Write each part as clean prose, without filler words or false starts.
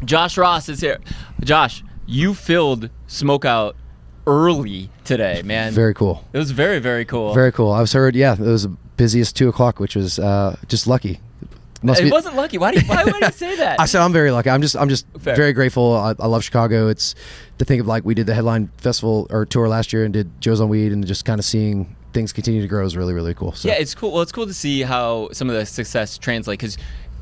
Josh Ross is here. Josh, you filled Smokeout early today, man. Very cool. It was very, very cool. Very cool. I was heard, it was the busiest 2 o'clock, which was just lucky. It wasn't lucky. Why would you say that? I said I'm very lucky. I'm just Fair. very grateful. I love Chicago. It's to think of like we did the headline festival or tour last year and did Joe's on Weed, and just kind of seeing things continue to grow is really, really cool. So. Yeah, it's cool. Well, it's cool to see how some of the success translate, because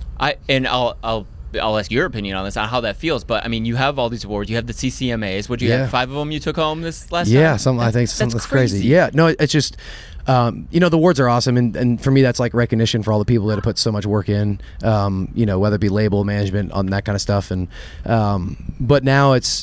I'll ask your opinion on this, on how that feels. But I mean, you have all these awards. You have the CCMAs. Would you have 5 of them you took home this last time? Yeah, I think something that's crazy. Yeah, no, it's just the awards are awesome, and for me that's like recognition for all the people that have put so much work in. Whether it be label management on that kind of stuff, and but now it's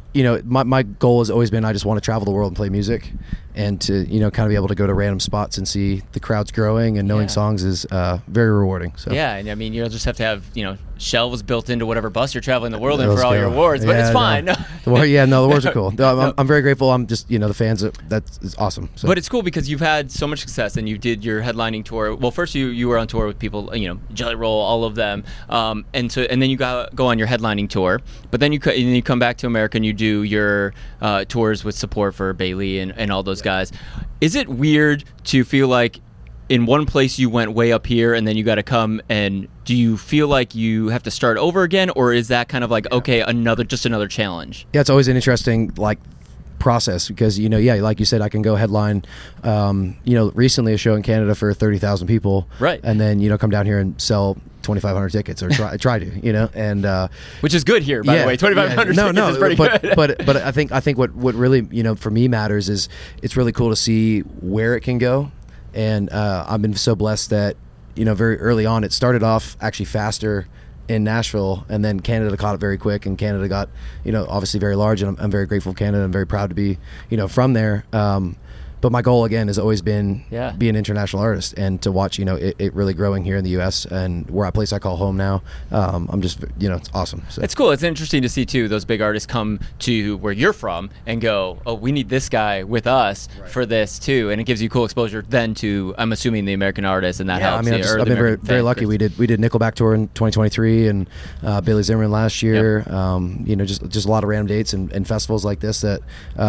my goal has always been I just want to travel the world and play music, and to kind of be able to go to random spots and see the crowds growing and knowing songs is very rewarding. So yeah, and I mean you'll just have to have shelves built into whatever bus you're traveling the world in for all your awards, but it's fine. No. The awards are cool. I'm very grateful. I'm just the fans. That's awesome. So. But it's cool because you've had so much success, and you did your headlining tour. Well, first you were on tour with people, Jelly Roll, all of them, and then you go on your headlining tour. But then you come back to America and you do your tours with support for Bailey and all those guys. Is it weird to feel like in one place you went way up here and then you got to come, and do you feel like you have to start over again, or is that kind of like another challenge? Yeah, it's always an interesting process because like you said, I can go headline recently a show in Canada for 30,000 people, right, and then come down here and sell 2,500 tickets, or try to, and which is good here, by the way. 2,500 tickets is pretty good. But I think what really for me matters is it's really cool to see where it can go, and I've been so blessed that very early on it started off actually faster in Nashville, and then Canada caught it very quick, and Canada got obviously very large, and I'm very grateful for Canada. I'm very proud to be from there. But my goal again has always been be an international artist, and to watch it really growing here in the U.S. and where I call home now. I'm just it's awesome. So. It's cool. It's interesting to see too those big artists come to where you're from and go, oh, we need this guy with us for this too, and it gives you cool exposure then to, I'm assuming, the American artists, and that helps. I've been very lucky. We did Nickelback tour in 2023 and Billy Zimmerman last year. Just a lot of random dates and festivals like this that.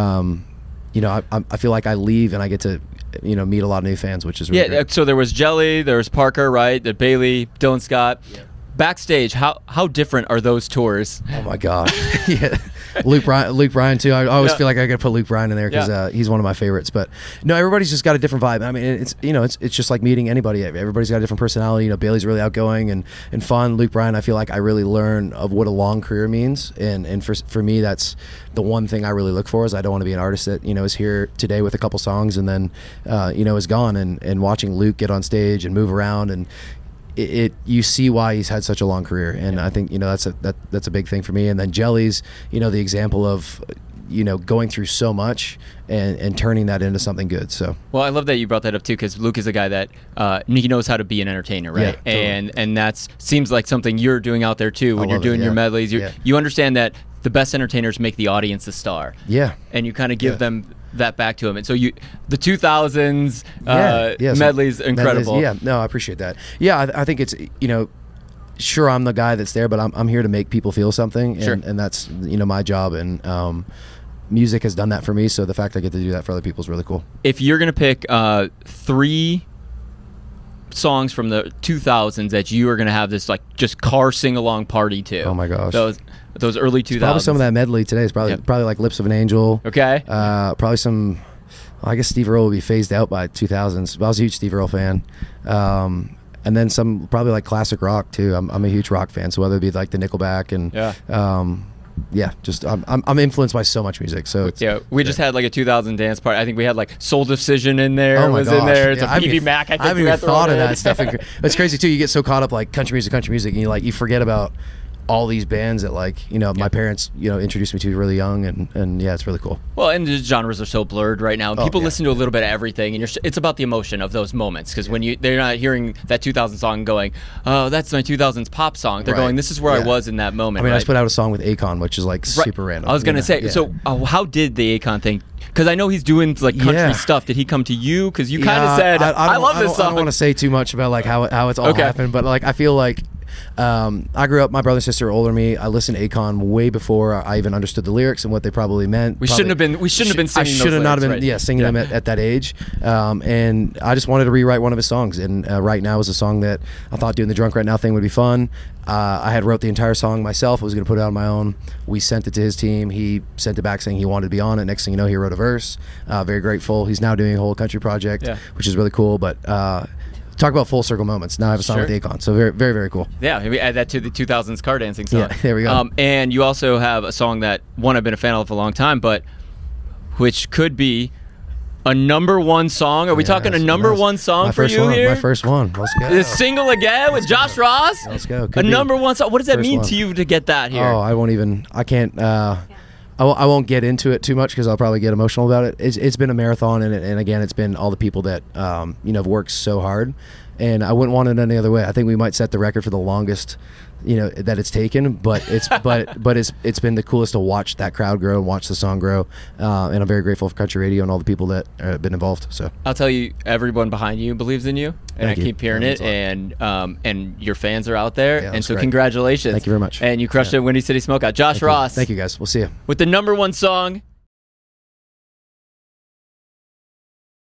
I feel like I leave and I get to, meet a lot of new fans, which is really great. So there was Jelly, there was Parker, right? The Bailey, Dylan Scott. Yeah. Backstage, how different are those tours? Oh my gosh, yeah. Luke Bryan too. I always feel like I got to put Luke Bryan in there because he's one of my favorites. But no, everybody's just got a different vibe. I mean, it's just like meeting anybody. Everybody's got a different personality. Bailey's really outgoing and fun. Luke Bryan, I feel like I really learn of what a long career means, and for me, that's the one thing I really look for. Is I don't want to be an artist that is here today with a couple songs and then is gone. And watching Luke get on stage and move around and. You see why he's had such a long career, and I think that's a big thing for me. And then Jelly's the example of going through so much and turning that into something good. So well, I love that you brought that up too, because Luke is a guy that he knows how to be an entertainer, right? Yeah, totally. And that seems like something you're doing out there too when you're doing your medleys. You understand that the best entertainers make the audience the star. Yeah, and you kind of give them that back to him. And so the 2000s medleys, incredible. Medleys, no, I appreciate that. Yeah, I think it's sure I'm the guy that's there, but I'm here to make people feel something, and that's my job, and music has done that for me. So the fact I get to do that for other people is really cool. If you're gonna pick 3 songs from the 2000s that you are gonna have this just car sing along party to, oh my gosh, those early 2000s. Probably some of that medley today is probably like Lips of an Angel. Okay. Probably some. I guess Steve Earle will be phased out by 2000s. But I was a huge Steve Earle fan. And then some probably like classic rock too. I'm a huge rock fan. So whether it be like the Nickelback and just I'm influenced by so much music. So we just had like a 2000 dance party. I think we had like Soul Decision in there. Oh my gosh. In there. It's a PB Mac. I haven't even thought of that stuff. It's crazy too. You get so caught up like country music, and you forget about all these bands that my parents introduced me to really young, and it's really cool. Well, and the genres are so blurred right now, and people listen to a little bit of everything, and it's about the emotion of those moments, because when they're not hearing that 2000 song going, oh, that's my 2000s pop song, they're going, this is where I was in that moment. I mean, I just put out a song with Akon, which is super random. I was gonna say, so how did the Akon thing? Because I know he's doing country stuff. Did he come to you? Because you kind of said, I love this song. I don't want to say too much about how it's all happened, but I feel like I grew up. My brother and sister are older than me. I listened to Akon way before I even understood the lyrics and what they probably meant. We shouldn't have been singing. I should have not have been. Right? Singing them at that age. And I just wanted to rewrite one of his songs. And Right Now was a song that I thought doing the Drunk Right Now thing would be fun. I had wrote the entire song myself. I was going to put it out on my own. We sent it to his team. He sent it back saying he wanted to be on it. Next thing you know, he wrote a verse. Very grateful. He's now doing a whole country project, which is really cool. But talk about full circle moments. Now I have a song with Akon. So very, very, very cool. Yeah, maybe add that to the 2000s car dancing song. Yeah, there we go. And you also have a song that, one, I've been a fan of for a long time, but which could be a #1 song. Are we talking a #1 song for you here? My first one. Let's go. The Single Again with Josh Ross? Let's go. A #1 song. What does that mean to you to get that here? Oh, I can't. I won't get into it too much because I'll probably get emotional about it. It's been a marathon, and again, it's been all the people that have worked so hard, and I wouldn't want it any other way. I think we might set the record for the longest, that it's taken, but it's it's been the coolest to watch that crowd grow and watch the song grow, and I'm very grateful for country radio and all the people that have been involved. So I'll tell you, everyone behind you believes in you, and I keep hearing it, and your fans are out there, and so great. Congratulations. Thank you very much. And you crushed it at Windy City Smokeout. Josh Ross. Thank you guys. We'll see you with the #1 song.